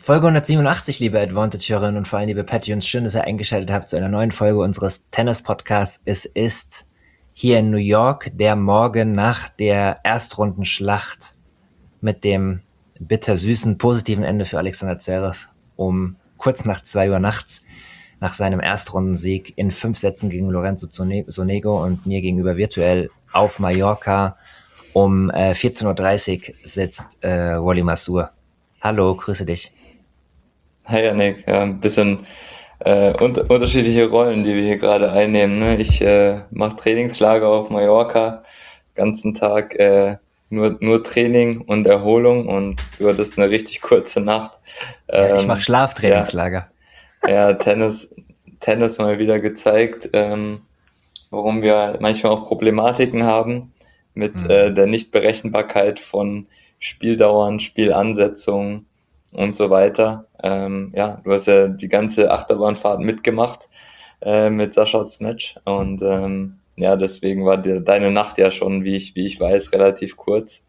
Folge 187, liebe Advantage-Hörerinnen und vor allem liebe Patreons, schön, dass ihr eingeschaltet habt zu einer neuen Folge unseres Tennis-Podcasts. Es ist hier in New York der Morgen nach der Erstrundenschlacht mit dem bittersüßen, positiven Ende für Alexander Zverev um kurz nach 2 Uhr nachts nach seinem Erstrundensieg in 5 Sätzen gegen Lorenzo Sonego und mir gegenüber virtuell auf Mallorca um 14.30 Uhr sitzt Wally Masur. Hallo, grüße dich. Hi Janik, ja, ein bisschen unterschiedliche Rollen, die wir hier gerade einnehmen. Ne? Ich mache Trainingslager auf Mallorca, ganzen Tag nur Training und Erholung und du hattest eine richtig kurze Nacht. Ja, ich mache Ja, Schlaftrainingslager. ja, Tennis mal wieder gezeigt, warum wir manchmal auch Problematiken haben mit Hm. der Nichtberechenbarkeit von Spieldauern, Spielansetzungen und so weiter. Ja, du hast ja die ganze Achterbahnfahrt mitgemacht mit Saschas Match und ja, deswegen war deine Nacht ja schon, wie ich weiß, relativ kurz.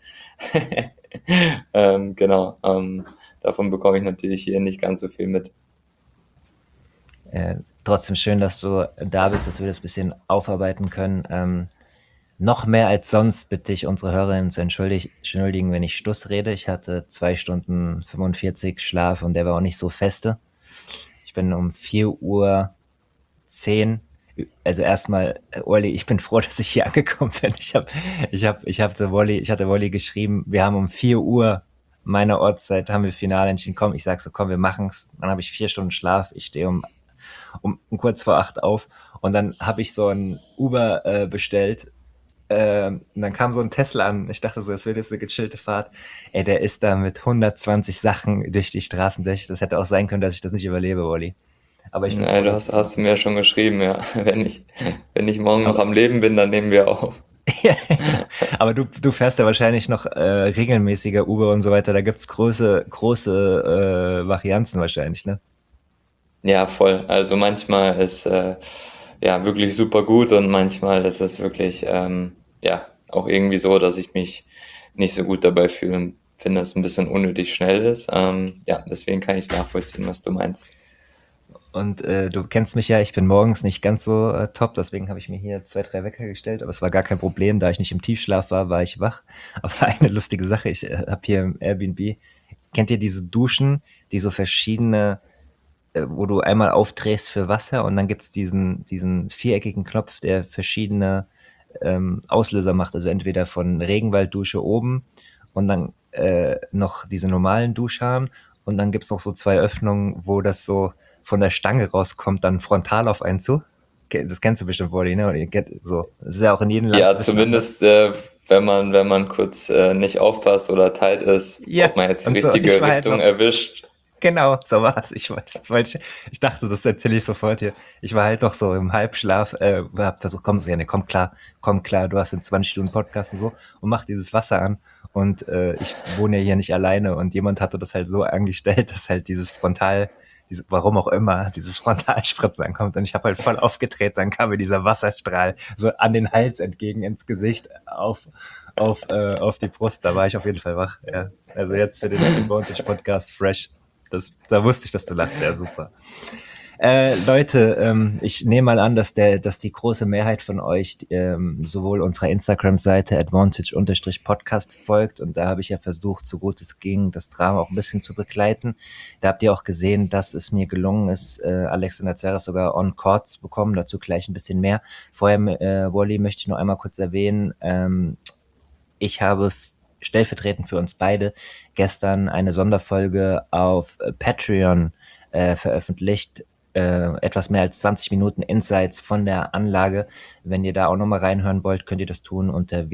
Genau, davon bekomme ich natürlich hier nicht ganz so viel mit. Trotzdem schön, dass du da bist, dass wir das ein bisschen aufarbeiten können. Noch mehr als sonst bitte ich unsere Hörerinnen zu entschuldigen, wenn ich Stuss rede. Ich hatte 2 Stunden 45 Schlaf und der war auch nicht so feste. Ich bin um 4:10 Uhr. Also erstmal, Olli, ich bin froh, dass ich hier angekommen bin. Ich hatte Wolli geschrieben, wir haben um 4 Uhr meiner Ortszeit haben wir Finale entschieden. Komm, ich sag so, komm, wir machen's. Dann habe ich 4 Stunden Schlaf. Ich stehe um kurz vor 8 auf und dann habe ich so ein Uber bestellt. Und dann kam so ein Tesla an. Ich dachte so, das wird jetzt eine gechillte Fahrt. Ey, der ist da mit 120 Sachen durch die Straßen durch. Das hätte auch sein können, dass ich das nicht überlebe, Olli. Aber ich bin Ja, froh, du dass hast du mir ja schon geschrieben, ja. Wenn ich morgen noch aber am Leben bin, dann nehmen wir auf. aber du fährst ja wahrscheinlich noch regelmäßiger Uber und so weiter. Da gibt's große Varianzen wahrscheinlich, ne? Ja, voll. Also manchmal ist ja wirklich super gut und manchmal ist es wirklich ja auch irgendwie so, dass ich mich nicht so gut dabei fühle und finde, dass es ein bisschen unnötig schnell ist. Ja, deswegen kann ich es nachvollziehen, was du meinst. Und du kennst mich ja, ich bin morgens nicht ganz so top, deswegen habe ich mir hier 2, 3 Wecker gestellt, aber es war gar kein Problem, da ich nicht im Tiefschlaf war, war ich wach. Aber eine lustige Sache, ich habe hier im Airbnb, kennt ihr diese Duschen, die so verschiedene, wo du einmal aufdrehst für Wasser und dann gibt's diesen viereckigen Knopf, der verschiedene Auslöser macht, also entweder von Regenwalddusche oben und dann noch diese normalen Duschhahn und dann gibt's noch so 2 Öffnungen, wo das so von der Stange rauskommt, dann frontal auf einen zu. Das kennst du bestimmt, Wally, ne? Oder so. Das ist ja auch in jedem Land ein Ja, bisschen anders. zumindest wenn man kurz nicht aufpasst oder tight ist, Ja, ob man jetzt die und so, ich richtige war halt Richtung noch, erwischt. genau, so war's. Ich dachte, das erzähle ich sofort hier. Ich war halt noch so im Halbschlaf, hab versucht, komm klar, du hast in 20 Stunden Podcast und so und mach dieses Wasser an. Und ich wohne ja hier nicht alleine und jemand hatte das halt so angestellt, dass halt warum auch immer, dieses Frontalspritzen ankommt. Und ich habe halt voll aufgetreten, dann kam mir dieser Wasserstrahl so an den Hals entgegen ins Gesicht auf die Brust. Da war ich auf jeden Fall wach. Ja. Also jetzt für den Advantage Podcast fresh. Da wusste ich, dass du lachst. Ja, super. Leute, ich nehme mal an, dass die große Mehrheit von euch sowohl unserer Instagram-Seite advantage-podcast folgt und da habe ich ja versucht, so gut es ging, das Drama auch ein bisschen zu begleiten. Da habt ihr auch gesehen, dass es mir gelungen ist, Alexander Zverev sogar on court zu bekommen, dazu gleich ein bisschen mehr. Vorher, Wally, möchte ich noch einmal kurz erwähnen, ich habe stellvertretend für uns beide gestern eine Sonderfolge auf Patreon veröffentlicht. Etwas mehr als 20 Minuten Insights von der Anlage. Wenn ihr da auch nochmal reinhören wollt, könnt ihr das tun unter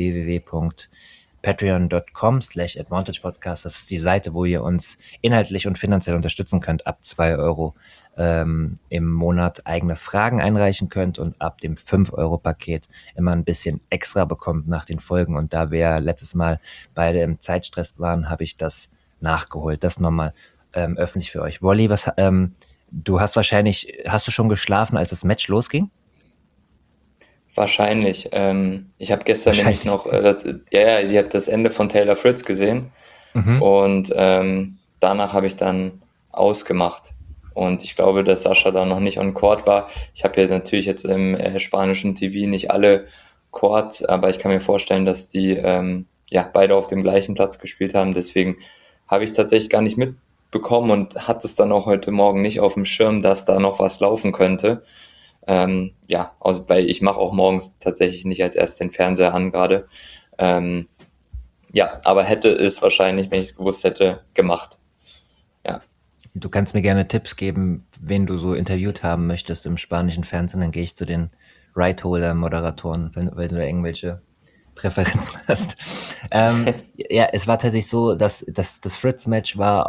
www.patreon.com/advantagepodcast. Das ist die Seite, wo ihr uns inhaltlich und finanziell unterstützen könnt. Ab 2 € im Monat eigene Fragen einreichen könnt und ab dem 5 € Paket immer ein bisschen extra bekommt nach den Folgen. Und da wir letztes Mal beide im Zeitstress waren, habe ich das nachgeholt. Das nochmal öffentlich für euch. Wolli, hast du schon geschlafen, als das Match losging? Wahrscheinlich. Ich habe gestern nämlich Wahrscheinlich. noch, ja, ich habe das Ende von Taylor Fritz gesehen Mhm. und danach habe ich dann ausgemacht. Und ich glaube, dass Sascha da noch nicht on Court war. Ich habe ja natürlich jetzt im spanischen TV nicht alle Courts, aber ich kann mir vorstellen, dass die ja beide auf dem gleichen Platz gespielt haben. Deswegen habe ich es tatsächlich gar nicht mitbekommen und hatte es dann auch heute Morgen nicht auf dem Schirm, dass da noch was laufen könnte. Ja, also, weil ich mache auch morgens tatsächlich nicht als erstes den Fernseher an gerade. Ähm, ja, aber hätte es wahrscheinlich, wenn ich es gewusst hätte, gemacht. Ja. Du kannst mir gerne Tipps geben, wen du so interviewt haben möchtest im spanischen Fernsehen. Dann gehe ich zu den Right-Holder-Moderatoren, wenn du da irgendwelche Präferenzen hast. Ja, es war tatsächlich so, dass das Fritz-Match war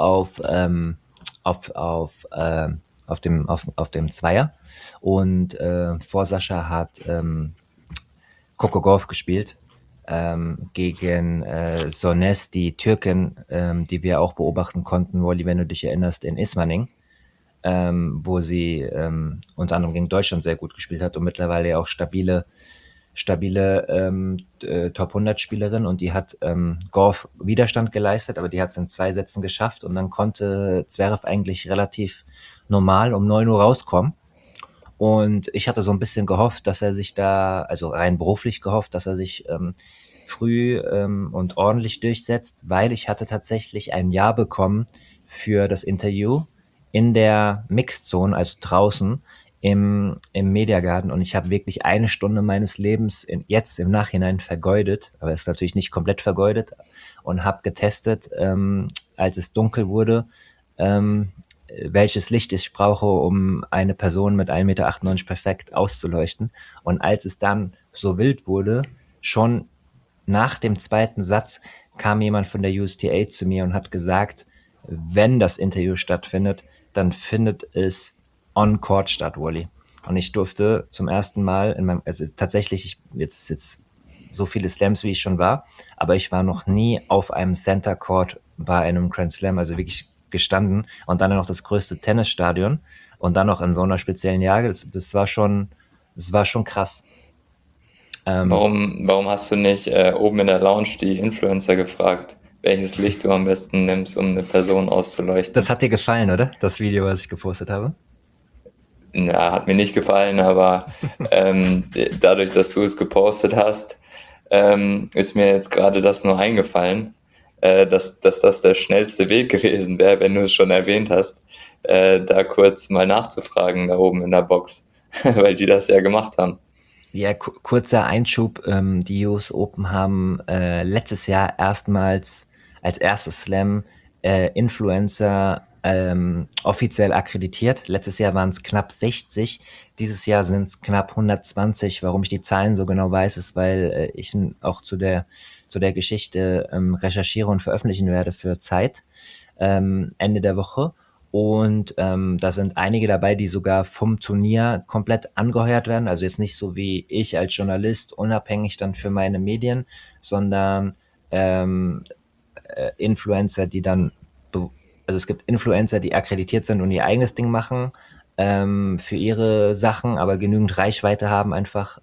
auf dem Zweier und vor Sascha hat Coco Gauff gespielt gegen Sones, die Türkin, die wir auch beobachten konnten, Wally, wenn du dich erinnerst, in Ismaning, wo sie unter anderem gegen Deutschland sehr gut gespielt hat und mittlerweile ja auch stabile Top 100 Spielerin, und die hat Gauff Widerstand geleistet, aber die hat es in 2 Sätzen geschafft, und dann konnte Zverev eigentlich relativ normal um 9 Uhr rauskommen. Und ich hatte so ein bisschen gehofft, dass er sich da, also rein beruflich gehofft, dass er sich früh und ordentlich durchsetzt, weil ich hatte tatsächlich ein Ja bekommen für das Interview in der Mixed Zone, also draußen im Mediagarden, und ich habe wirklich 1 Stunde meines Lebens jetzt im Nachhinein vergeudet, aber es ist natürlich nicht komplett vergeudet, und habe getestet, als es dunkel wurde, ähm, welches Licht ich brauche, um eine Person mit 1,98 Meter perfekt auszuleuchten. Und als es dann so wild wurde, schon nach dem 2. Satz kam jemand von der USTA zu mir und hat gesagt, wenn das Interview stattfindet, dann findet es on Court statt, Wally. Und ich durfte zum ersten Mal in meinem, also tatsächlich, jetzt so viele Slams, wie ich schon war, aber ich war noch nie auf einem Center Court bei einem Grand Slam, also wirklich gestanden, und dann noch das größte Tennisstadion und dann noch in so einer speziellen Lage. Das war schon krass. Ähm, Warum hast du nicht oben in der Lounge die Influencer gefragt, welches Licht du am besten nimmst, um eine Person Das auszuleuchten? hat dir gefallen, oder? Das Video, was ich gepostet habe? Ja, hat mir nicht gefallen, aber dadurch, dass du es gepostet hast, ist mir jetzt gerade das nur eingefallen, dass das der schnellste Weg gewesen wäre, wenn du es schon erwähnt hast, da kurz mal nachzufragen da oben in der Box, weil die das ja gemacht haben. Ja, kurzer Einschub. Die US Open haben letztes Jahr erstmals als erstes Slam Influencer offiziell akkreditiert. Letztes Jahr waren es knapp 60, dieses Jahr sind es knapp 120. Warum ich die Zahlen so genau weiß, ist, weil ich auch zu der Geschichte recherchiere und veröffentlichen werde für Zeit Ende der Woche. Und da sind einige dabei, die sogar vom Turnier komplett angeheuert werden. Also jetzt nicht so wie ich als Journalist unabhängig dann für meine Medien, sondern ähm, Influencer, die dann, also es gibt Influencer, die akkreditiert sind und ihr eigenes Ding machen für ihre Sachen, aber genügend Reichweite haben einfach,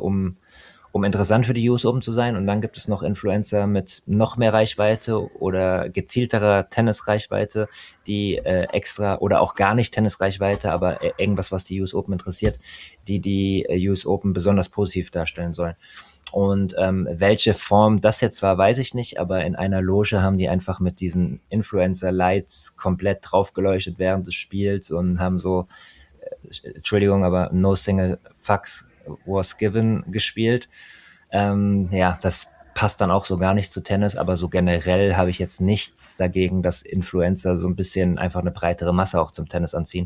um interessant für die US Open zu sein. Und dann gibt es noch Influencer mit noch mehr Reichweite oder gezielterer Tennisreichweite, die extra oder auch gar nicht Tennisreichweite, aber irgendwas, was die US Open interessiert, die US Open besonders positiv darstellen sollen. Und welche Form das jetzt war, weiß ich nicht, aber in einer Loge haben die einfach mit diesen Influencer-Lights komplett draufgeleuchtet während des Spiels und haben so, Entschuldigung, aber No Single Fucks Was Given gespielt. Ja, das passt dann auch so gar nicht zu Tennis, aber so generell habe ich jetzt nichts dagegen, dass Influencer so ein bisschen einfach eine breitere Masse auch zum Tennis anziehen.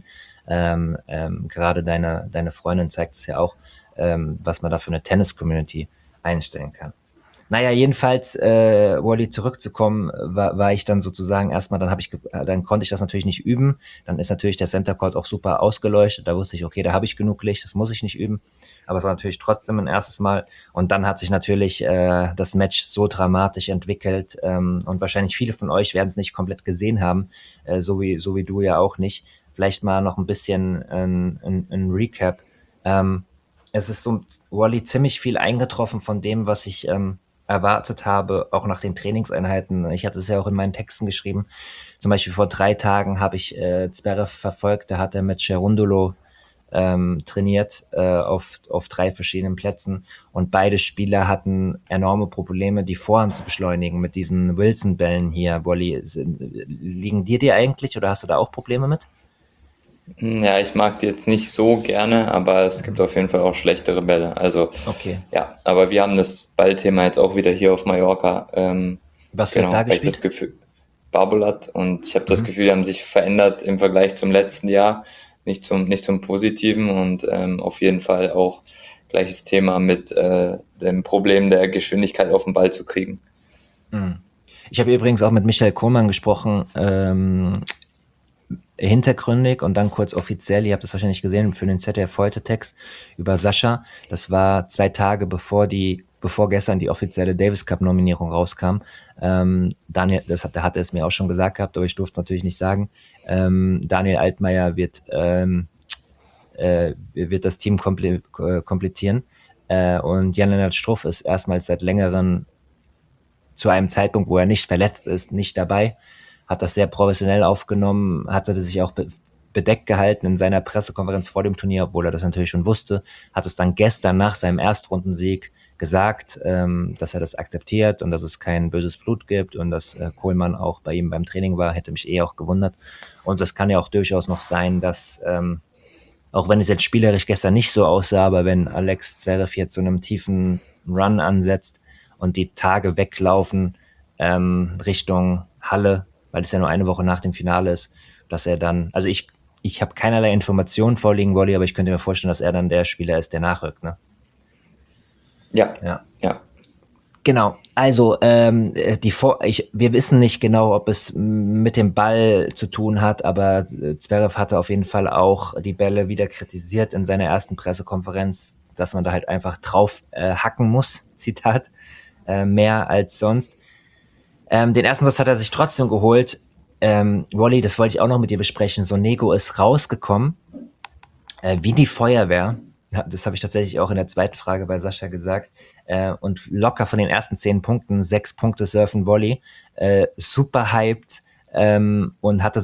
Gerade deine Freundin zeigt es ja auch, was man da für eine Tennis-Community einstellen kann. Naja, jedenfalls, Wally, zurückzukommen, war ich dann sozusagen erstmal, dann konnte ich das natürlich nicht üben. Dann ist natürlich der Center Court auch super ausgeleuchtet. Da wusste ich, okay, da habe ich genug Licht, das muss ich nicht üben. Aber es war natürlich trotzdem ein erstes Mal. Und dann hat sich natürlich das Match so dramatisch entwickelt. Und wahrscheinlich viele von euch werden es nicht komplett gesehen haben, so wie du ja auch nicht. Vielleicht mal noch ein bisschen ein Recap. Es ist so, Wally, ziemlich viel eingetroffen von dem, was ich erwartet habe, auch nach den Trainingseinheiten. Ich hatte es ja auch in meinen Texten geschrieben. Zum Beispiel vor 3 Tagen habe ich Zverev verfolgt, da hat er mit Cerundolo trainiert auf 3 verschiedenen Plätzen und beide Spieler hatten enorme Probleme, die Vorhand zu beschleunigen mit diesen Wilson-Bällen hier. Wolli, liegen dir die eigentlich oder hast du da auch Probleme mit? Ja, ich mag die jetzt nicht so gerne, aber es gibt auf jeden Fall auch schlechtere Bälle. Also Okay. ja, aber wir haben das Ballthema jetzt auch wieder hier auf Mallorca. Was wird da Genau, weil ich das gespielt? Gefühl, Barbolat, und ich habe das Mhm. Gefühl, die haben sich verändert im Vergleich zum letzten Jahr, nicht zum Positiven, und auf jeden Fall auch gleiches Thema mit dem Problem der Geschwindigkeit auf den Ball zu kriegen. Mhm. Ich habe übrigens auch mit Michael Kohlmann gesprochen, hintergründig und dann kurz offiziell. Ihr habt das wahrscheinlich gesehen für den ZDF heute Text über Sascha. Das war 2 Tage bevor gestern die offizielle Davis Cup Nominierung rauskam. Daniel, da hat er es mir auch schon gesagt gehabt, aber ich durfte es natürlich nicht sagen. Daniel Altmaier wird das Team komplettieren. Und Jan-Lennart Struff ist erstmals seit längerem zu einem Zeitpunkt, wo er nicht verletzt ist, nicht dabei, hat das sehr professionell aufgenommen, hatte sich auch bedeckt gehalten in seiner Pressekonferenz vor dem Turnier, obwohl er das natürlich schon wusste, hat es dann gestern nach seinem Erstrundensieg gesagt, dass er das akzeptiert und dass es kein böses Blut gibt und dass Kohlmann auch bei ihm beim Training war, hätte mich auch gewundert. Und es kann ja auch durchaus noch sein, dass auch wenn es jetzt spielerisch gestern nicht so aussah, aber wenn Alex Zverev jetzt so einem tiefen Run ansetzt und die Tage weglaufen Richtung Halle, weil es ja nur eine Woche nach dem Finale ist, dass er dann, also ich habe keinerlei Informationen vorliegen, Wolli, aber ich könnte mir vorstellen, dass er dann der Spieler ist, der nachrückt, ne? Ja, Ja. ja. Genau, also wir wissen nicht genau, ob es mit dem Ball zu tun hat, aber Zverev hatte auf jeden Fall auch die Bälle wieder kritisiert in seiner ersten Pressekonferenz, dass man da halt einfach drauf hacken muss, Zitat, mehr als sonst. Den ersten Satz hat er sich trotzdem geholt. Wally, das wollte ich auch noch mit dir besprechen. Sonego ist rausgekommen, wie die Feuerwehr. Ja, das habe ich tatsächlich auch in der zweiten Frage bei Sascha gesagt. Und locker von den ersten 10 Punkten, 6 Punkte Surfen Volley. Super hyped und hatte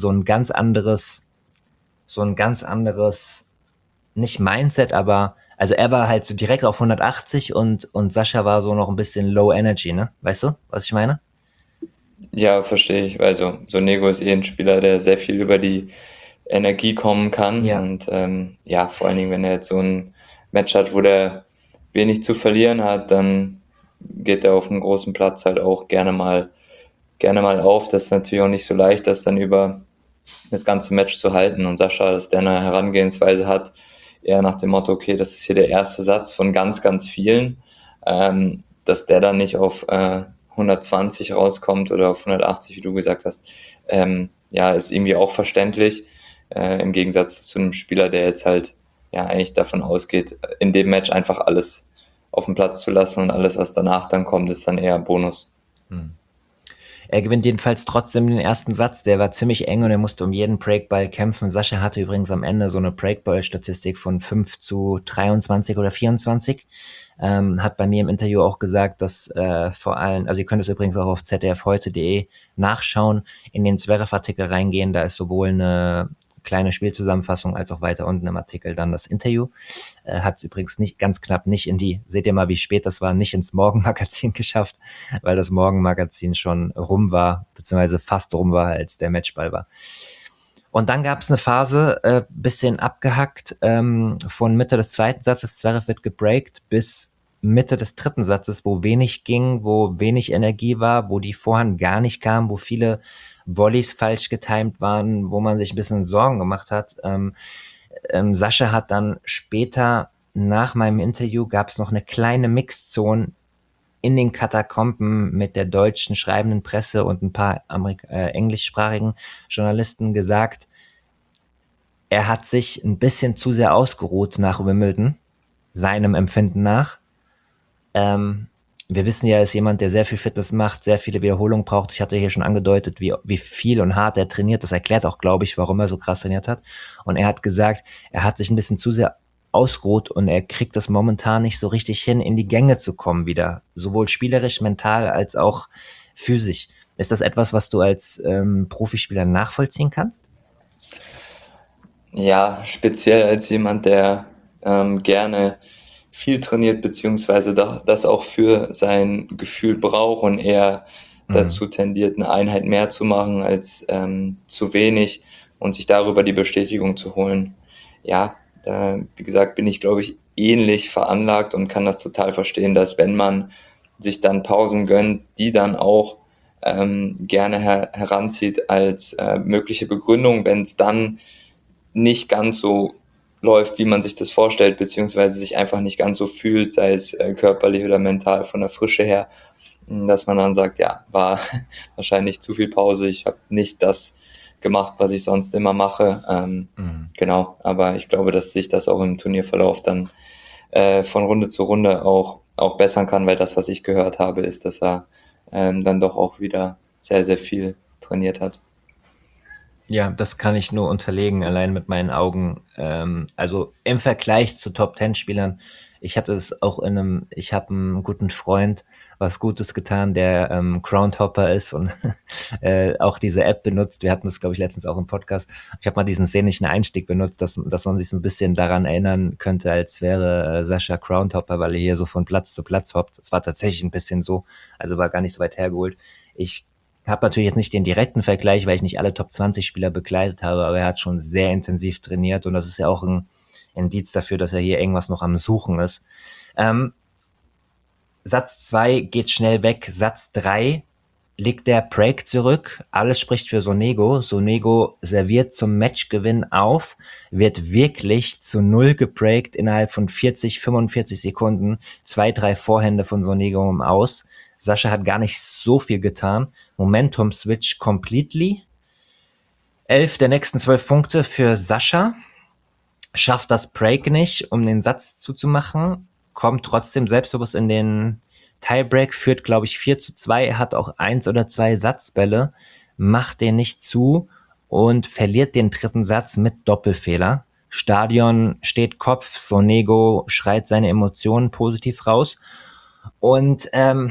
so ein ganz anderes, nicht Mindset, aber also er war halt so direkt auf 180 und Sascha war so noch ein bisschen Low Energy, ne? Weißt du, was ich meine? Ja, verstehe ich. Also Sonego ist ein Spieler, der sehr viel über die Energie kommen kann, Ja. und ja, vor allen Dingen, wenn er jetzt so ein Match hat, wo der wenig zu verlieren hat, dann geht er auf einem großen Platz halt auch gerne mal auf. Das ist natürlich auch nicht so leicht, das dann über das ganze Match zu halten. Und Sascha, dass der eine Herangehensweise hat, eher nach dem Motto, okay, das ist hier der erste Satz von ganz, ganz vielen, dass der dann nicht auf 120 rauskommt oder auf 180, wie du gesagt hast, ja, ist irgendwie auch verständlich, im Gegensatz zu einem Spieler, der jetzt halt ja eigentlich davon ausgeht, in dem Match einfach alles auf den Platz zu lassen, und alles, was danach dann kommt, ist dann eher Bonus. Er gewinnt jedenfalls trotzdem den ersten Satz. Der war ziemlich eng und er musste um jeden Breakball kämpfen. Sascha hatte übrigens am Ende so eine Breakball-Statistik von 5:23 oder 24. Hat bei mir im Interview auch gesagt, dass vor allem, also ihr könnt es übrigens auch auf zdfheute.de nachschauen, in den Zverev-Artikel reingehen. Da ist sowohl eine kleine Spielzusammenfassung als auch weiter unten im Artikel dann das Interview. Hat es übrigens nicht ganz knapp nicht seht ihr mal, wie spät das war, nicht ins Morgenmagazin geschafft, weil das Morgenmagazin schon rum war, beziehungsweise fast rum war, als der Matchball war. Und dann gab es eine Phase, bisschen abgehackt, von Mitte des zweiten Satzes, Zverev wird gebreakt, bis Mitte des dritten Satzes, wo wenig ging, wo wenig Energie war, wo die Vorhand gar nicht kam, wo viele Volleys falsch getimed waren, wo man sich ein bisschen Sorgen gemacht hat. Sascha hat dann später nach meinem Interview gab es noch eine kleine Mixzone in den Katakomben mit der deutschen schreibenden Presse und ein paar englischsprachigen Journalisten gesagt, er hat sich ein bisschen zu sehr ausgeruht nach Wimbledon, seinem Empfinden nach. Wir wissen ja, er ist jemand, der sehr viel Fitness macht, sehr viele Wiederholungen braucht. Ich hatte hier schon angedeutet, wie viel und hart er trainiert. Das erklärt auch, glaube ich, warum er so krass trainiert hat. Und er hat gesagt, er hat sich ein bisschen zu sehr ausgeruht und er kriegt es momentan nicht so richtig hin, in die Gänge zu kommen wieder. Sowohl spielerisch, mental als auch physisch. Ist das etwas, was du als Profispieler nachvollziehen kannst? Ja, speziell als jemand, der gerne viel trainiert, beziehungsweise das auch für sein Gefühl braucht und eher Mhm. dazu tendiert, eine Einheit mehr zu machen als zu wenig und sich darüber die Bestätigung zu holen. Ja, da, wie gesagt, bin ich, glaube ich, ähnlich veranlagt und kann das total verstehen, dass wenn man sich dann Pausen gönnt, die dann auch gerne heranzieht als mögliche Begründung, wenn es dann nicht ganz so läuft, wie man sich das vorstellt, beziehungsweise sich einfach nicht ganz so fühlt, sei es körperlich oder mental von der Frische her, dass man dann sagt, ja, war wahrscheinlich zu viel Pause, ich habe nicht das gemacht, was ich sonst immer mache. Mhm. Genau, aber ich glaube, dass sich das auch im Turnierverlauf dann von Runde zu Runde auch bessern kann, weil das, was ich gehört habe, ist, dass er dann doch auch wieder sehr, sehr viel trainiert hat. Ja, das kann ich nur unterlegen, allein mit meinen Augen. Also im Vergleich zu Top-10-Spielern, ich hatte es auch ich habe einen guten Freund was Gutes getan, der Groundhopper ist und auch diese App benutzt. Wir hatten das, glaube ich, letztens auch im Podcast. Ich habe mal diesen szenischen Einstieg benutzt, dass man sich so ein bisschen daran erinnern könnte, als wäre Sascha Groundhopper, weil er hier so von Platz zu Platz hoppt. Es war tatsächlich ein bisschen so, also war gar nicht so weit hergeholt. Ich habe natürlich jetzt nicht den direkten Vergleich, weil ich nicht alle Top 20 Spieler begleitet habe, aber er hat schon sehr intensiv trainiert und das ist ja auch ein Indiz dafür, dass er hier irgendwas noch am Suchen ist. Ähm, Satz 2 geht schnell weg. Satz 3 legt der Break zurück. Alles spricht für Sonego. Sonego serviert zum Matchgewinn auf, wird wirklich zu null gebreakt innerhalb von 40, 45 Sekunden. 2, 3 Vorhände von Sonego im Aus. Sascha hat gar nicht so viel getan. Momentum Switch completely. 11 der nächsten 12 Punkte für Sascha. Schafft das Break nicht, um den Satz zuzumachen. Kommt trotzdem selbstbewusst in den Tiebreak, führt, glaube ich, 4:2, hat auch 1 oder 2 Satzbälle, macht den nicht zu und verliert den dritten Satz mit Doppelfehler. Stadion steht Kopf, Sonego schreit seine Emotionen positiv raus. Und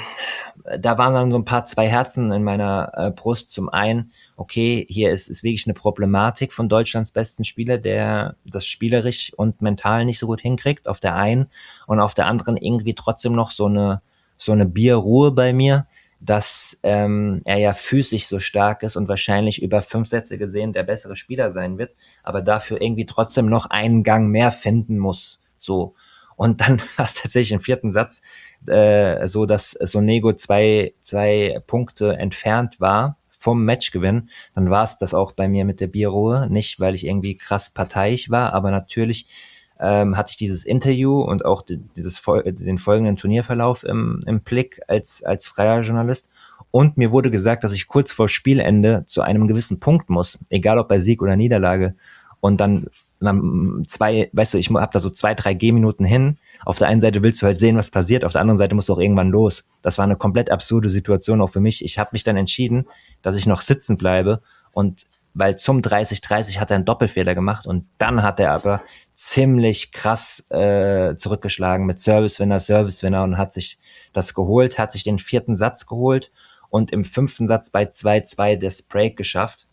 da waren dann so ein paar zwei Herzen in meiner Brust. Zum einen, okay, hier ist wirklich eine Problematik von Deutschlands besten Spieler, der das spielerisch und mental nicht so gut hinkriegt, auf der einen. Und auf der anderen irgendwie trotzdem noch so eine Bierruhe bei mir, dass er ja physisch so stark ist und wahrscheinlich über 5 Sätze gesehen der bessere Spieler sein wird, aber dafür irgendwie trotzdem noch einen Gang mehr finden muss. So. Und dann war es tatsächlich im vierten Satz so, dass Sonego zwei Punkte entfernt war vom Matchgewinn. Dann war es das auch bei mir mit der Bierruhe. Nicht, weil ich irgendwie krass parteiisch war, aber natürlich hatte ich dieses Interview und auch den folgenden Turnierverlauf im Blick als freier Journalist. Und mir wurde gesagt, dass ich kurz vor Spielende zu einem gewissen Punkt muss, egal ob bei Sieg oder Niederlage. Und dann weißt du, ich habe da so 2, 3 Gehminuten hin. Auf der einen Seite willst du halt sehen, was passiert, auf der anderen Seite musst du auch irgendwann los. Das war eine komplett absurde Situation auch für mich. Ich habe mich dann entschieden, dass ich noch sitzen bleibe und weil zum 30:30 hat er einen Doppelfehler gemacht und dann hat er aber ziemlich krass zurückgeschlagen mit Service-Winner und hat sich das geholt, hat sich den vierten Satz geholt und im fünften Satz bei 2:2 das Break geschafft.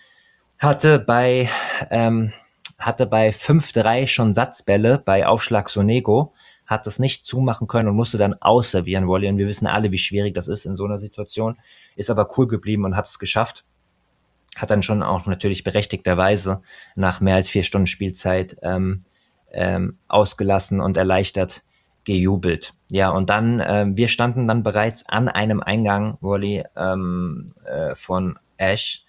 Hatte bei hatte bei 5:3 schon Satzbälle bei Aufschlag Sonego, hat das nicht zumachen können und musste dann ausservieren wollen. Und wir wissen alle, wie schwierig das ist in so einer Situation. Ist aber cool geblieben und hat es geschafft. Hat dann schon auch natürlich berechtigterweise nach mehr als 4 Stunden Spielzeit ausgelassen und erleichtert gejubelt. Ja, und dann, wir standen dann bereits an einem Eingang, Wally, von Ash.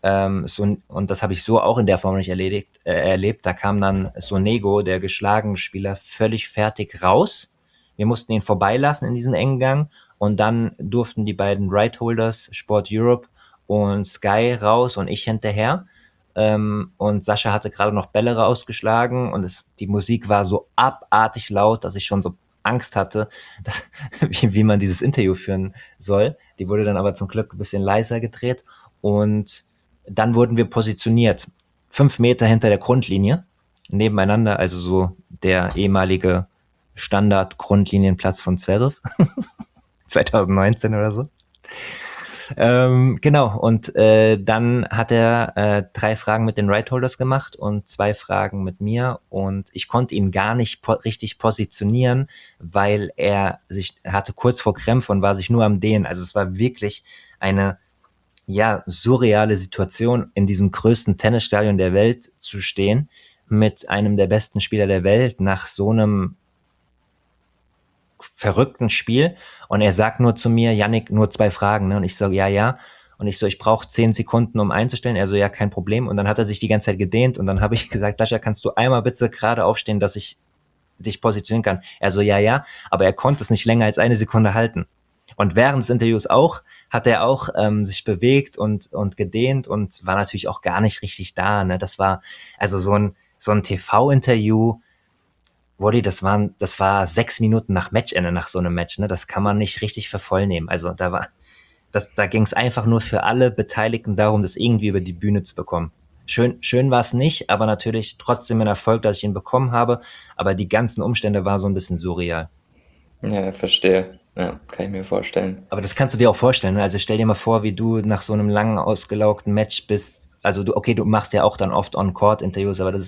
Und das habe ich so auch in der Form nicht erlebt. Da kam dann Sonego, der geschlagene Spieler, völlig fertig raus. Wir mussten ihn vorbeilassen in diesen engen Gang. Und dann durften die beiden Right-Holders, Sport Europe und Sky raus und ich hinterher. Und Sascha hatte gerade noch Bälle rausgeschlagen und die Musik war so abartig laut, dass ich schon so Angst hatte, dass, wie man dieses Interview führen soll. Die wurde dann aber zum Glück ein bisschen leiser gedreht und dann wurden wir positioniert. 5 Meter hinter der Grundlinie, nebeneinander, also so der ehemalige Standard-Grundlinienplatz von Zverev, 2019 oder so. Genau, und dann hat er 3 Fragen mit den Right-Holders gemacht und 2 Fragen mit mir und ich konnte ihn gar nicht richtig positionieren, weil er hatte kurz vor Krämpfe und war sich nur am Dehnen. Also es war wirklich eine surreale Situation, in diesem größten Tennisstadion der Welt zu stehen, mit einem der besten Spieler der Welt nach so einem verrückten Spiel. Und er sagt nur zu mir, Yannick, nur 2 Fragen. Ne? Und ich so, ja. Und ich so, ich brauche 10 Sekunden, um einzustellen. Er so, ja, kein Problem. Und dann hat er sich die ganze Zeit gedehnt. Und dann habe ich gesagt, Sascha, kannst du einmal bitte gerade aufstehen, dass ich dich positionieren kann? Er so, ja. Aber er konnte es nicht länger als 1 Sekunde halten. Und während des Interviews auch, hat er auch sich bewegt und gedehnt und war natürlich auch gar nicht richtig da. Ne? Das war also so ein TV-Interview, Wody, das war 6 Minuten nach Matchende, nach so einem Match, ne? Das kann man nicht richtig für voll nehmen. Also da ging es einfach nur für alle Beteiligten darum, das irgendwie über die Bühne zu bekommen. Schön war es nicht, aber natürlich trotzdem ein Erfolg, dass ich ihn bekommen habe. Aber die ganzen Umstände waren so ein bisschen surreal. Ja, verstehe. Ja, kann ich mir vorstellen. Aber das kannst du dir auch vorstellen. Ne? Also stell dir mal vor, wie du nach so einem langen, ausgelaugten Match bist. Also du machst ja auch dann oft On-Court-Interviews, aber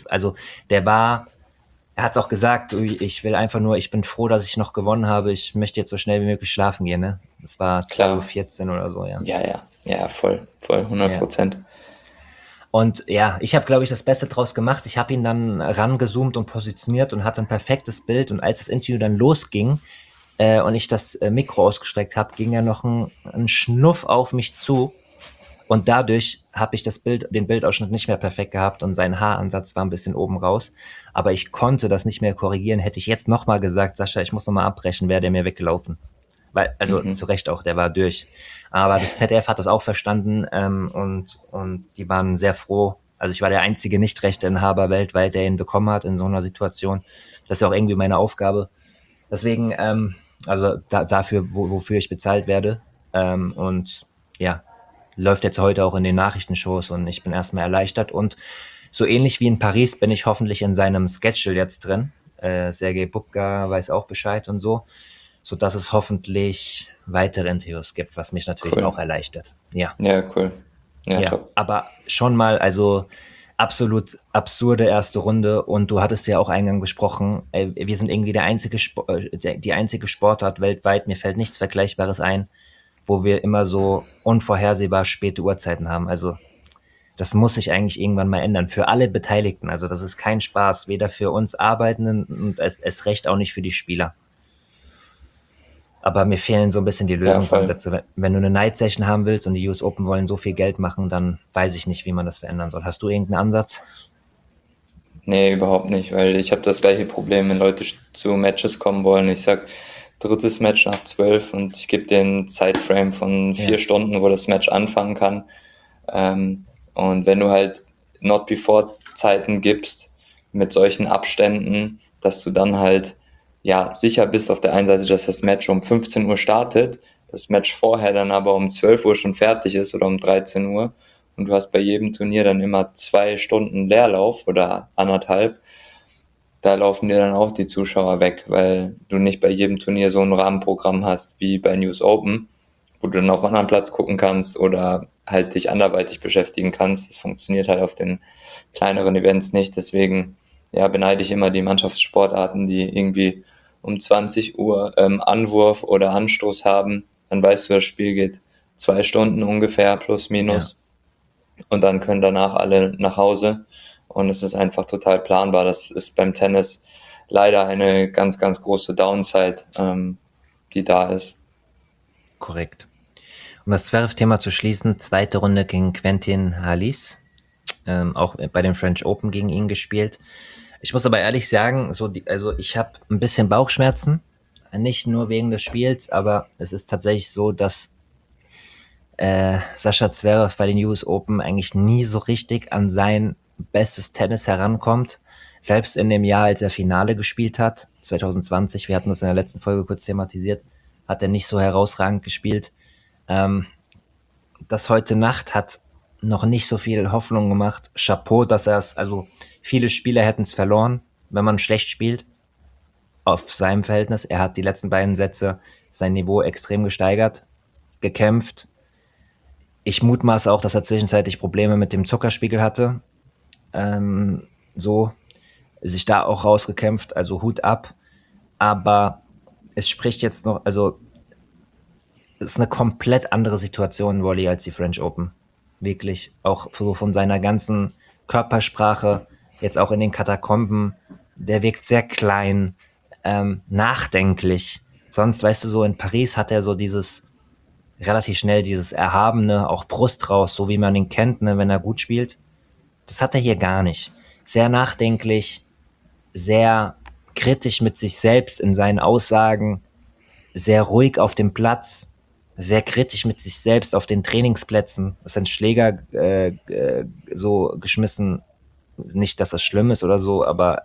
er hat es auch gesagt, ich bin froh, dass ich noch gewonnen habe. Ich möchte jetzt so schnell wie möglich schlafen gehen. Ne? Das war 2:14 Uhr oder so, ja. Ja, voll, 100%. Ja. Und ja, ich habe, glaube ich, das Beste draus gemacht. Ich habe ihn dann rangezoomt und positioniert und hatte ein perfektes Bild. Und als das Interview dann losging und ich das Mikro ausgestreckt habe, ging er noch ein Schnuff auf mich zu. Und dadurch habe ich den Bildausschnitt nicht mehr perfekt gehabt und sein Haaransatz war ein bisschen oben raus. Aber ich konnte das nicht mehr korrigieren. Hätte ich jetzt nochmal gesagt, Sascha, ich muss nochmal abbrechen, wäre der mir weggelaufen. Zu Recht auch, der war durch. Aber das ZDF hat das auch verstanden und die waren sehr froh. Also ich war der einzige Nicht-Rechteinhaber weltweit, der ihn bekommen hat in so einer Situation. Das ist ja auch irgendwie meine Aufgabe. Deswegen, dafür, wofür ich bezahlt werde. Und ja, läuft jetzt heute auch in den Nachrichtenshows und ich bin erstmal erleichtert. Und so ähnlich wie in Paris bin ich hoffentlich in seinem Schedule jetzt drin. Sergei Bubka weiß auch Bescheid und so, sodass es hoffentlich weitere Interviews gibt, was mich natürlich auch erleichtert. Ja. Ja, cool. Ja, top. Aber schon mal, also absolut absurde erste Runde und du hattest ja auch eingangs besprochen, wir sind irgendwie die einzige Sportart weltweit, mir fällt nichts Vergleichbares ein, wo wir immer so unvorhersehbar späte Uhrzeiten haben. Also das muss sich eigentlich irgendwann mal ändern. Für alle Beteiligten. Also das ist kein Spaß. Weder für uns Arbeitenden und erst recht auch nicht für die Spieler. Aber mir fehlen so ein bisschen die Lösungsansätze. Ja, wenn du eine Night Session haben willst und die US Open wollen so viel Geld machen, dann weiß ich nicht, wie man das verändern soll. Hast du irgendeinen Ansatz? Nee, überhaupt nicht, weil ich habe das gleiche Problem, wenn Leute zu Matches kommen wollen. Ich sag, 3. Match nach 12 und ich gebe den Zeitframe von 4 Stunden, wo das Match anfangen kann. Und wenn du halt Not Before Zeiten gibst mit solchen Abständen, dass du dann halt sicher bist auf der einen Seite, dass das Match um 15 Uhr startet, das Match vorher dann aber um 12 Uhr schon fertig ist oder um 13 Uhr und du hast bei jedem Turnier dann immer 2 Stunden Leerlauf oder 1,5, da laufen dir dann auch die Zuschauer weg, weil du nicht bei jedem Turnier so ein Rahmenprogramm hast wie bei News Open, wo du dann auf einen anderen Platz gucken kannst oder halt dich anderweitig beschäftigen kannst. Das funktioniert halt auf den kleineren Events nicht. Deswegen beneide ich immer die Mannschaftssportarten, die irgendwie um 20 Uhr Anwurf oder Anstoß haben. Dann weißt du, das Spiel geht 2 Stunden ungefähr, plus minus. Ja. Und dann können danach alle nach Hause. Und es ist einfach total planbar. Das ist beim Tennis leider eine ganz, ganz große Downside, die da ist. Korrekt. Um das Zverev-Thema zu schließen, 2. Runde gegen Quentin Halys. Auch bei den French Open gegen ihn gespielt. Ich muss aber ehrlich sagen, ich habe ein bisschen Bauchschmerzen. Nicht nur wegen des Spiels, aber es ist tatsächlich so, dass Sascha Zverev bei den US Open eigentlich nie so richtig an sein bestes Tennis herankommt. Selbst in dem Jahr, als er Finale gespielt hat, 2020, wir hatten das in der letzten Folge kurz thematisiert, hat er nicht so herausragend gespielt. Das heute Nacht hat noch nicht so viel Hoffnung gemacht. Chapeau, dass er es, also viele Spieler hätten es verloren. wenn man schlecht spielt, auf seinem Verhältnis. Er hat die letzten beiden Sätze sein Niveau extrem gesteigert, gekämpft. Ich mutmaße auch, dass er zwischenzeitlich Probleme mit dem Zuckerspiegel hatte. So sich da auch rausgekämpft, also Hut ab. Aber es spricht jetzt noch, also es ist eine komplett andere Situation, Wally, als die French Open. Wirklich, auch so von seiner ganzen Körpersprache, jetzt auch in den Katakomben, der wirkt sehr klein, nachdenklich. Sonst, weißt du, so in Paris hat er so dieses, relativ schnell dieses Erhabene, auch Brust raus, so wie man ihn kennt, ne, wenn er gut spielt. Das hat er hier gar nicht. Sehr nachdenklich, sehr kritisch mit sich selbst in seinen Aussagen, sehr ruhig auf dem Platz, sehr kritisch mit sich selbst auf den Trainingsplätzen. Es sind Schläger so geschmissen, nicht, dass das schlimm ist oder so, aber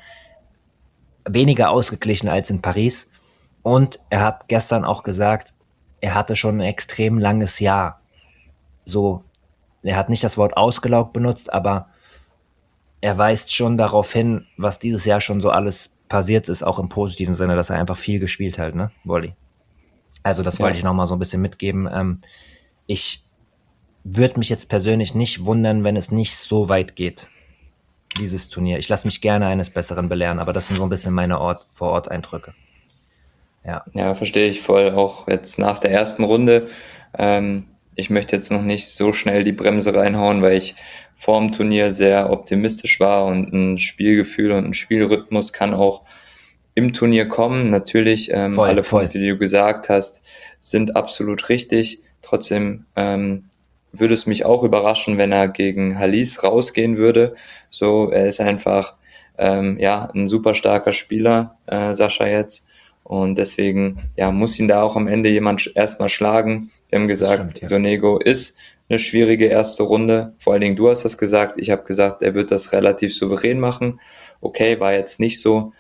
weniger ausgeglichen als in Paris. Und er hat gestern auch gesagt, er hatte schon ein extrem langes Jahr. So, er hat nicht das Wort ausgelaugt benutzt, aber er weist schon darauf hin, was dieses Jahr schon so alles passiert ist, auch im positiven Sinne, dass er einfach viel gespielt hat, ne, Wolli? Also das wollte Ja. ich nochmal so ein bisschen mitgeben. Ich würde mich jetzt persönlich nicht wundern, wenn es nicht so weit geht, dieses Turnier. Ich lasse mich gerne eines Besseren belehren, aber das sind so ein bisschen meine Vor-Ort-Eindrücke. Ja. Ja, verstehe ich voll. Auch jetzt nach der ersten Runde. Ich möchte jetzt noch nicht so schnell die Bremse reinhauen, weil ich vor dem Turnier sehr optimistisch war und ein Spielgefühl und ein Spielrhythmus kann auch im Turnier kommen. Natürlich, alle Punkte, die du gesagt hast, sind absolut richtig. Trotzdem würde es mich auch überraschen, wenn er gegen Halis rausgehen würde. So, er ist einfach ja ein super starker Spieler, Sascha jetzt. Und deswegen ja, muss ihn da auch am Ende jemand erstmal schlagen. Wir haben gesagt, Stimmt, ja. Sonego ist eine schwierige erste Runde. Vor allen Dingen du hast das gesagt. Ich habe gesagt, er wird das relativ souverän machen. Okay, war jetzt nicht so.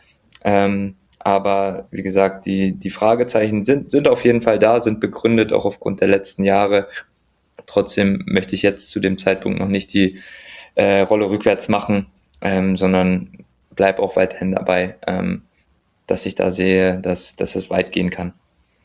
Aber wie gesagt, die Fragezeichen sind auf jeden Fall da, sind begründet, auch aufgrund der letzten Jahre. Trotzdem möchte ich jetzt zu dem Zeitpunkt noch nicht die Rolle rückwärts machen, sondern bleib auch weiterhin dabei, dass ich da sehe, dass es weit gehen kann.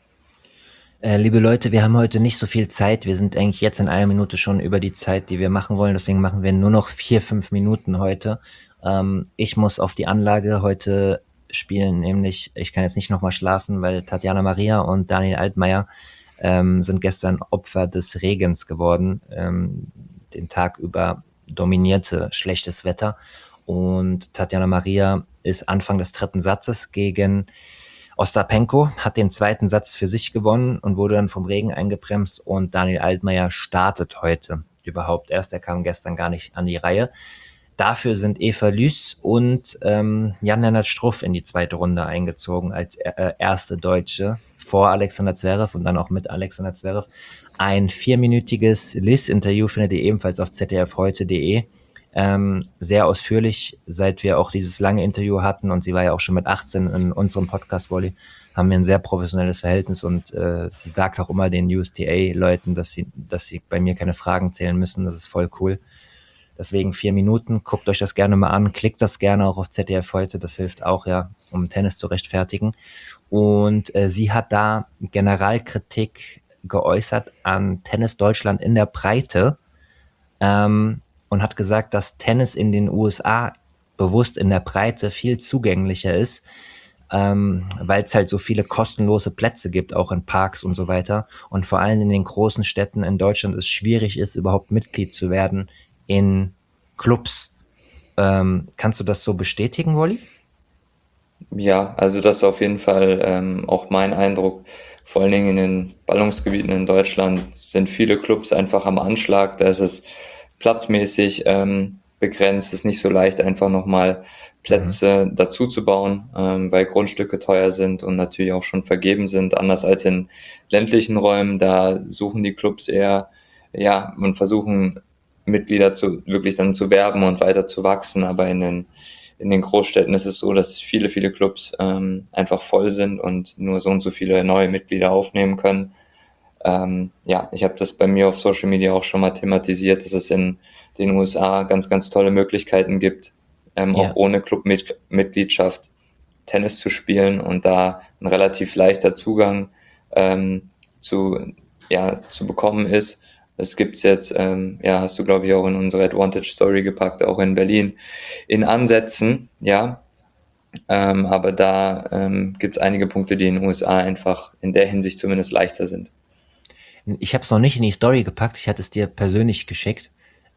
Liebe Leute, wir haben heute nicht so viel Zeit. Wir sind eigentlich jetzt in einer Minute schon über die Zeit, die wir machen wollen. Deswegen machen wir nur noch 4-5 Minuten heute. Ich muss auf die Anlage heute spielen, nämlich ich kann jetzt nicht nochmal schlafen, weil Tatjana Maria und Daniel Altmaier sind gestern Opfer des Regens geworden. Den Tag über dominierte schlechtes Wetter. Und Tatjana Maria ist Anfang des dritten Satzes gegen Ostapenko, hat den zweiten Satz für sich gewonnen und wurde dann vom Regen eingebremst. Und Daniel Altmaier startet heute überhaupt erst. Er kam gestern gar nicht an die Reihe. Dafür sind Eva Lüß und Jan-Lennart Struff in die zweite Runde eingezogen als erste Deutsche vor Alexander Zverev und dann auch mit Alexander Zverev. Ein 4-minütiges Lüß-Interview findet ihr ebenfalls auf zdfheute.de. Sehr ausführlich, seit wir auch dieses lange Interview hatten und sie war ja auch schon mit 18 in unserem Podcast, Wolli, haben wir ein sehr professionelles Verhältnis und sie sagt auch immer den USTA-Leuten, dass sie bei mir keine Fragen zählen müssen. Das ist voll cool. Deswegen 4 Minuten, guckt euch das gerne mal an, klickt das gerne auch auf ZDF heute, das hilft auch, ja, um Tennis zu rechtfertigen. Und sie hat da Generalkritik geäußert an Tennis Deutschland in der Breite und hat gesagt, dass Tennis in den USA bewusst in der Breite viel zugänglicher ist, weil es halt so viele kostenlose Plätze gibt, auch in Parks und so weiter. Und vor allem in den großen Städten in Deutschland es schwierig ist, überhaupt Mitglied zu werden in Clubs. Kannst du das so bestätigen, Wolli? Ja, also das ist auf jeden Fall auch mein Eindruck. Vor allen Dingen in den Ballungsgebieten in Deutschland sind viele Clubs einfach am Anschlag. Da ist es platzmäßig begrenzt. Es ist nicht so leicht, einfach nochmal Plätze dazu zu bauen, weil Grundstücke teuer sind und natürlich auch schon vergeben sind. Anders als in ländlichen Räumen, da suchen die Clubs eher, ja, und versuchen Mitglieder wirklich dann zu werben und weiter zu wachsen. Aber in den Großstädten ist es so, dass viele Clubs einfach voll sind und nur so und so viele neue Mitglieder aufnehmen können. Ja, ich habe das bei mir auf Social Media auch schon mal thematisiert, dass es in den USA ganz tolle Möglichkeiten gibt, auch ohne Clubmitgliedschaft Tennis zu spielen und da ein relativ leichter Zugang zu bekommen ist. Das gibt's jetzt, hast du, glaube ich, auch in unsere Advantage Story gepackt, auch in Berlin, in Ansätzen, ja. Aber da gibt's einige Punkte, die in den USA einfach in der Hinsicht zumindest leichter sind. Ich habe es noch nicht in die Story gepackt, ich hatte es dir persönlich geschickt.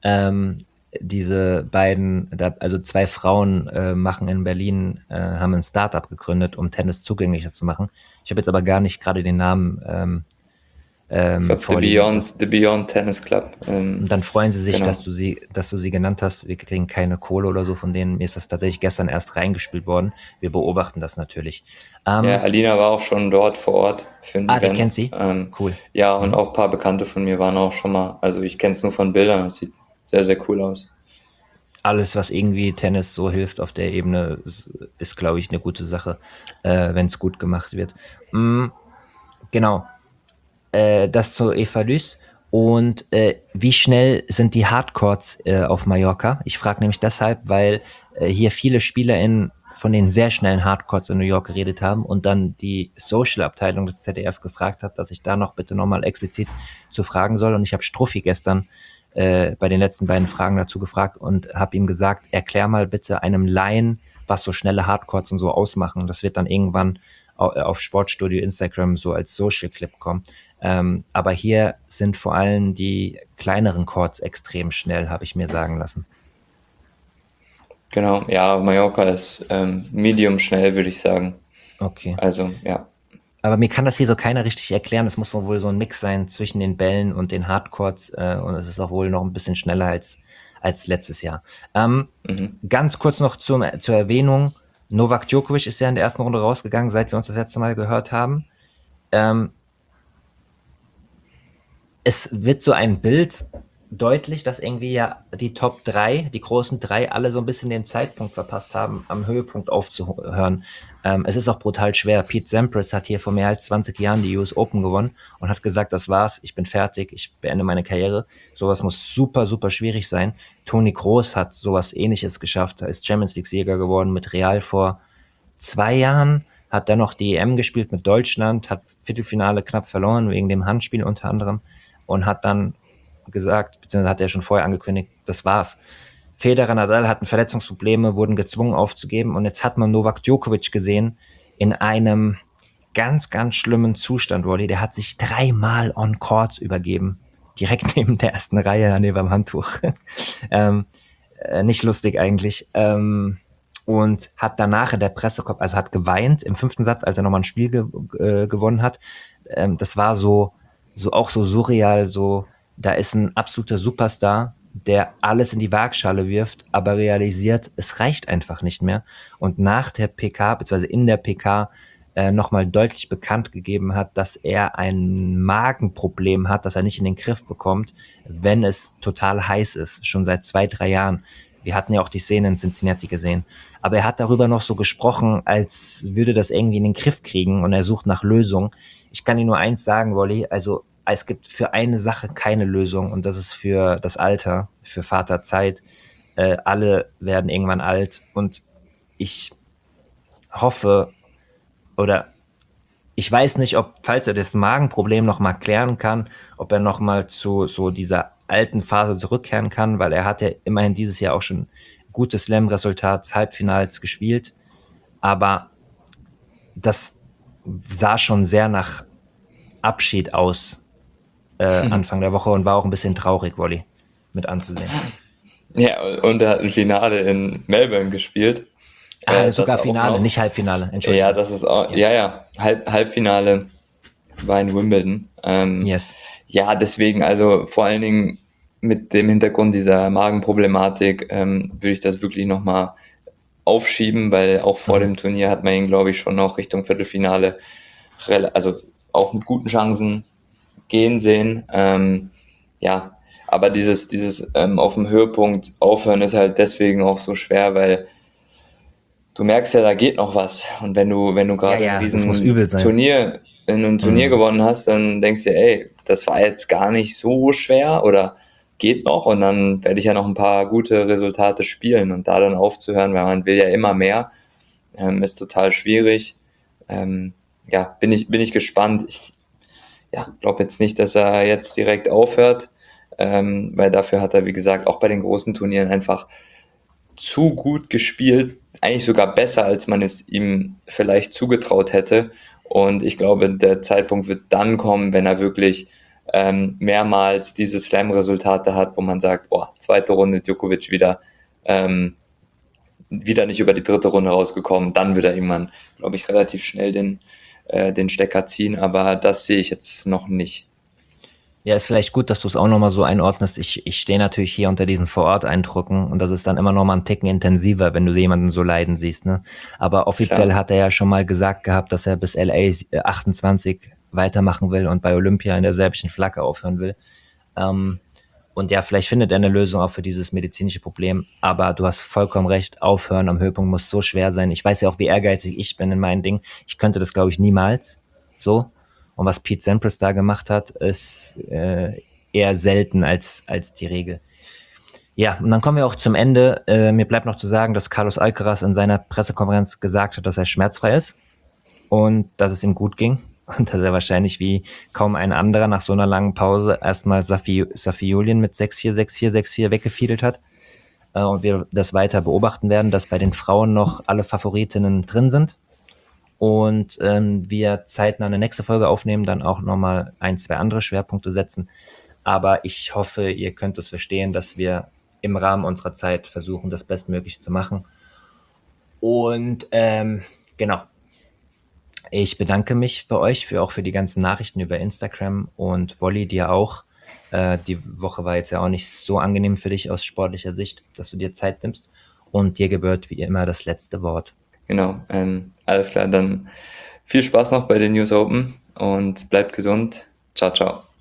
Diese beiden, also 2 Frauen machen in Berlin, haben ein Startup gegründet, um Tennis zugänglicher zu machen. Ich habe jetzt aber gar nicht gerade den Namen Ich glaube, vorliegen. The Beyond Tennis Club. Und dann freuen sie sich, genau. dass du sie genannt hast. Wir kriegen keine Kohle oder so von denen. Mir ist das tatsächlich gestern erst reingespielt worden. Wir beobachten das natürlich. Ja, Alina war auch schon dort vor Ort für ein Event. Der kennt sie? Cool. Ja, und auch ein paar Bekannte von mir waren auch schon mal. Also ich kenne es nur von Bildern. Das sieht sehr, sehr cool aus. Alles, was irgendwie Tennis so hilft auf der Ebene, ist, glaube ich, eine gute Sache, wenn es gut gemacht wird. Genau. Das zu Eva Lys. Und wie schnell sind die Hardcourts auf Mallorca? Ich frage nämlich deshalb, weil hier viele SpielerInnen von den sehr schnellen Hardcourts in New York geredet haben und dann die Social-Abteilung des ZDF gefragt hat, dass ich da noch bitte nochmal explizit zu fragen soll. Und ich habe Struffi gestern bei den letzten beiden Fragen dazu gefragt und habe ihm gesagt, erklär mal bitte einem Laien, was so schnelle Hardcourts und so ausmachen. Das wird dann irgendwann auf Sportstudio Instagram so als Social Clip kommen. Aber hier sind vor allem die kleineren Courts extrem schnell, habe ich mir sagen lassen. Genau, ja, Mallorca ist medium schnell, würde ich sagen. Okay. Also, ja. Aber mir kann das hier so keiner richtig erklären. Es muss wohl so ein Mix sein zwischen den Bällen und den Hardcourts. Und es ist auch wohl noch ein bisschen schneller als letztes Jahr. Ganz kurz noch zur Erwähnung. Novak Djokovic ist ja in der ersten Runde rausgegangen, seit wir uns das letzte Mal gehört haben. Es wird so ein Bild deutlich, dass irgendwie ja die Top 3, die großen 3, alle so ein bisschen den Zeitpunkt verpasst haben, am Höhepunkt aufzuhören. Es ist auch brutal schwer. Pete Sampras hat hier vor mehr als 20 Jahren die US Open gewonnen und hat gesagt, das war's, ich bin fertig, ich beende meine Karriere. Sowas muss super, super schwierig sein. Toni Kroos hat sowas Ähnliches geschafft, er ist Champions League-Sieger geworden mit Real vor 2 Jahren, hat dann noch die EM gespielt mit Deutschland, hat Viertelfinale knapp verloren, wegen dem Handspiel unter anderem, und hat dann gesagt, beziehungsweise hat er schon vorher angekündigt, das war's. Federer, Nadal hatten Verletzungsprobleme, wurden gezwungen aufzugeben und jetzt hat man Novak Djokovic gesehen in einem ganz, ganz schlimmen Zustand, Rolli. Der hat sich 3-mal on Court übergeben. Direkt neben der ersten Reihe, neben dem Handtuch. Nicht lustig eigentlich. Und hat danach in der Pressekonferenz, also hat geweint im 5. Satz, als er nochmal ein Spiel gewonnen hat. Das war so auch so surreal, so, da ist ein absoluter Superstar, der alles in die Waagschale wirft, aber realisiert, es reicht einfach nicht mehr. Und nach der PK, beziehungsweise in der PK, nochmal deutlich bekannt gegeben hat, dass er ein Magenproblem hat, das er nicht in den Griff bekommt, wenn es total heiß ist, schon seit 2-3 Jahren. Wir hatten ja auch die Szene in Cincinnati gesehen. Aber er hat darüber noch so gesprochen, als würde das irgendwie in den Griff kriegen und er sucht nach Lösungen. Ich kann dir nur eins sagen, Wolli, also es gibt für eine Sache keine Lösung und das ist für das Alter, für Vaterzeit. Alle werden irgendwann alt und ich hoffe oder ich weiß nicht, ob, falls er das Magenproblem noch mal klären kann, ob er noch mal zu so dieser alten Phase zurückkehren kann, weil er hat ja immerhin dieses Jahr auch schon gute Slam-Resultats, Halbfinals gespielt, aber das sah schon sehr nach Abschied aus Anfang der Woche und war auch ein bisschen traurig, Wolli, mit anzusehen. Ja, und er hat ein Finale in Melbourne gespielt. Sogar Finale, nicht Halbfinale, Entschuldigung. Ja, das ist auch, ja. Halbfinale war in Wimbledon. Yes. Ja, deswegen, also vor allen Dingen mit dem Hintergrund dieser Magenproblematik würde ich das wirklich nochmal aufschieben, weil auch vor dem Turnier hat man ihn, glaube ich, schon noch Richtung Viertelfinale, also auch mit guten Chancen gehen sehen. Ja, aber dieses auf dem Höhepunkt aufhören ist halt deswegen auch so schwer, weil du merkst ja, da geht noch was. Und wenn du gerade Ja, ein das muss riesen übel sein. Turnier, wenn du ein Turnier gewonnen hast, dann denkst du dir, ey, das war jetzt gar nicht so schwer oder geht noch und dann werde ich ja noch ein paar gute Resultate spielen und da dann aufzuhören, weil man will ja immer mehr, ist total schwierig. Ja, bin ich gespannt. Ich glaube jetzt nicht, dass er jetzt direkt aufhört, weil dafür hat er, wie gesagt, auch bei den großen Turnieren einfach zu gut gespielt, eigentlich sogar besser, als man es ihm vielleicht zugetraut hätte. Und ich glaube, der Zeitpunkt wird dann kommen, wenn er wirklich mehrmals diese Slam-Resultate hat, wo man sagt, oh, zweite Runde Djokovic wieder nicht über die dritte Runde rausgekommen, dann wird er irgendwann, glaube ich, relativ schnell den Stecker ziehen, aber das sehe ich jetzt noch nicht. Ja, ist vielleicht gut, dass du es auch nochmal so einordnest. Ich stehe natürlich hier unter diesen Vor-Ort-Eindrücken und das ist dann immer nochmal ein Ticken intensiver, wenn du jemanden so leiden siehst, ne? Aber offiziell Klar. hat er ja schon mal gesagt gehabt, dass er bis LA 28 weitermachen will und bei Olympia in der serbischen Flagge aufhören will. Und ja, vielleicht findet er eine Lösung auch für dieses medizinische Problem. Aber du hast vollkommen recht, aufhören am Höhepunkt muss so schwer sein. Ich weiß ja auch, wie ehrgeizig ich bin in meinen Dingen. Ich könnte das, glaube ich, niemals so. Und was Pete Sampras da gemacht hat, ist eher selten als die Regel. Ja, und dann kommen wir auch zum Ende. Mir bleibt noch zu sagen, dass Carlos Alcaraz in seiner Pressekonferenz gesagt hat, dass er schmerzfrei ist und dass es ihm gut ging. Und dass er wahrscheinlich wie kaum ein anderer nach so einer langen Pause erstmal Safiulin mit 6-4, 6-4, 6-4 weggefiedelt hat. Und wir das weiter beobachten werden, dass bei den Frauen noch alle Favoritinnen drin sind. Und wir zeitnah eine nächste Folge aufnehmen, dann auch nochmal 1, 2 andere Schwerpunkte setzen. Aber ich hoffe, ihr könnt es verstehen, dass wir im Rahmen unserer Zeit versuchen, das Bestmögliche zu machen. Und genau. Ich bedanke mich bei euch auch für die ganzen Nachrichten über Instagram und Wolli, dir auch. Die Woche war jetzt ja auch nicht so angenehm für dich aus sportlicher Sicht, dass du dir Zeit nimmst. Und dir gebührt wie immer das letzte Wort. Genau, alles klar, dann viel Spaß noch bei den US Open und bleibt gesund. Ciao, ciao.